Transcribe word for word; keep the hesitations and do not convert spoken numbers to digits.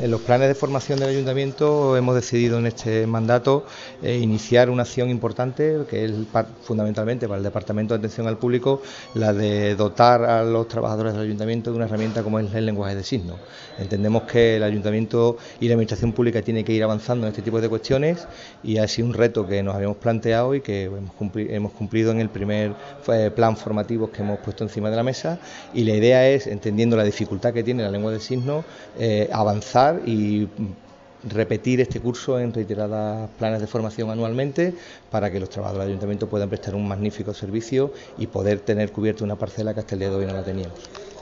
en los planes de formación del Ayuntamiento hemos decidido en este mandato eh, iniciar una acción importante, que es fundamentalmente para el Departamento de Atención al Público, la de dotar a los trabajadores del Ayuntamiento de una herramienta como es el lenguaje de signos. Entendemos que el Ayuntamiento y la Administración Pública tienen que ir avanzando en este tipo de cuestiones y ha sido un reto que nos habíamos planteado y que hemos cumplido, hemos cumplido en el primer eh, plan formativo que hemos puesto encima de la mesa, y la idea es, entendiendo la dificultad que tiene la lengua de signos, eh, avanzar y repetir este curso en reiteradas planes de formación anualmente para que los trabajadores del Ayuntamiento puedan prestar un magnífico servicio y poder tener cubierta una parcela que hasta el día de hoy no la teníamos.